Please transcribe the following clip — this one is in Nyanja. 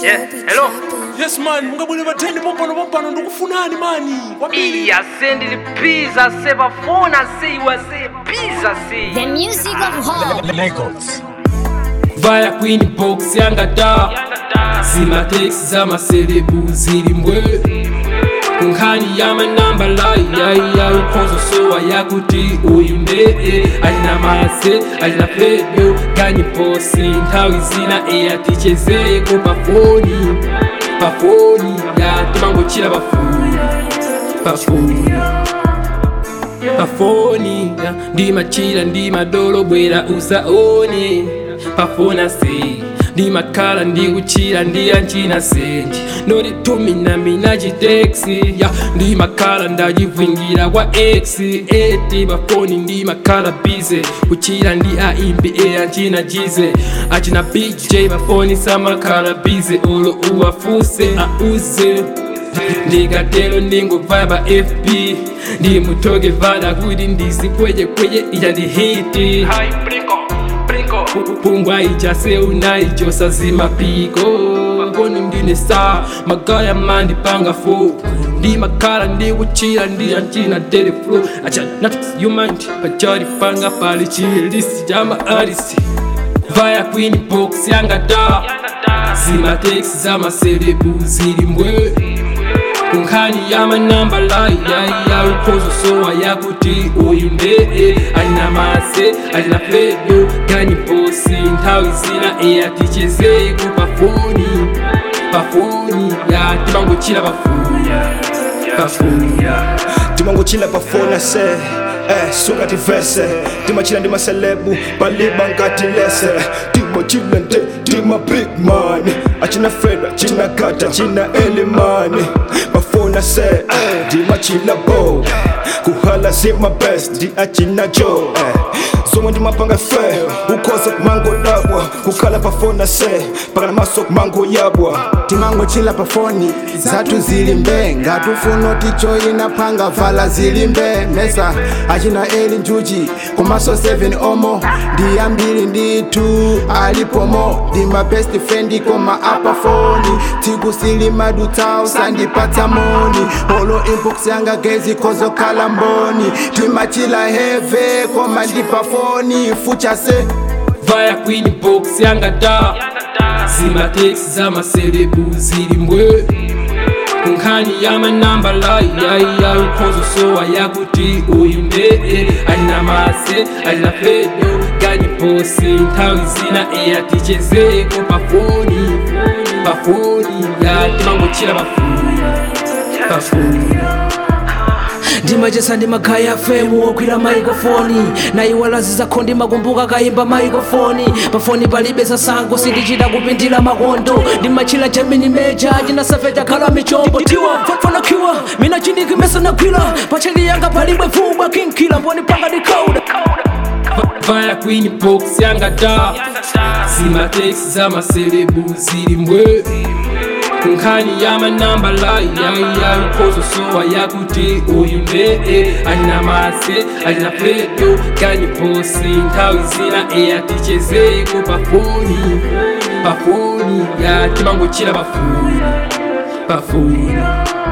Yeah, hello. Yes man, mungabule batheni bompano ndokufunani mani. Kwabili. Iya sendile pizza sebafona siwa pizza si. The music of hope. Records. Vaya Queen Box yangada Zima texts zama celebu zilimbwe Kunkani yama namba lai ya ukonzo sowa yakuti uimbe Alina mase, alina fedo Gani posi, ntawi zina ea ticheze ko pafoni ya tumango chila pafoni Ndima chila, ndima dolo bwela usaone Pafona se Ndi makala ndi uchira ndi anchina senji Nori tumina minaji taxi Ndi makala ndajivingira kwa ex Eti bafoni ndi makala bize Uchira ndi aimbi anchina jize Achina BJ bafoni sa makala bize Olo uwafuse auze Ndigatelo ndingo vibe FP Ndi mutoge vada kudi ndisi kweje iya ndi hiti Hai brinko Pungwa ichase unaichosa zima piko Poni ndine saa magaya mandi panga fo Ndi makala ndi uchira ndi anchina daily flow Acha not you mind pachari panga pali chilisi jama arisi Vaya Queen Box yangada Zima texts zama celebu zilimbwe Kunkani yama namba lai ya ukonzo sowa yakuti uimbe Alina mase, alina fedo Gani posi, ntawi zina ea ticheze ko pafoni ya timango chila pafoni Timango chila pafona se Sunga tivese Tima chila ndima celebu Baliba ngati lese Tima chila nde Tima big money Achina Fred, achina Kata, achina Elimani Pafona se Tima chila bo Kuhala zima best Di achina Joe Zomo ndima panga fe Ukoza mango dabwa Kukala pafona se Pagana masok mango yabwa Timango chila pafoni Zatu zilimbe Ngatufuno ticho inapanga Vala zilimbe Mesa Achina Eli njuji Kumaso 7 omo Diambili nditu Alipomo Dima best friend Koma apa phone Tigu sili madutao Sandi pata moni Holo inbox yanga gezi Kozo kalamboni Tima chila heve Koma ndipa phone Fucha se Vaya Queen Box yangada Zima texts zama celebu zilimbwe Kunkani yama namba lai ya ukonzo sowa yakuti uimbe Alina mase, alina fedo Gani posi, ntawi zina ea ticheze ko pafoni ya timango chila pafoni Ndimajesa ndimagaya femu okwira microphone Na iwalaziza kondi magumbuka kaimba microphone Pafoni palibesa sango sindichida kupindila makondo Ndimachila chamini meja jina safeta kala michombo Tiwa fana kiwa mina chindiki mesa na kwila Pacheli yanga palibwe fubwa kinkila Mboni panga di kauda Vaya Queen Box yangada Zima texts zama celebu zilimbwe Kunkani yama namba lai ya ukozo sowa yakuti uimbe Alina mase, alina fedo Gani posi, ntawi zina ea ticheze ko pafoni ya timango chila pafoni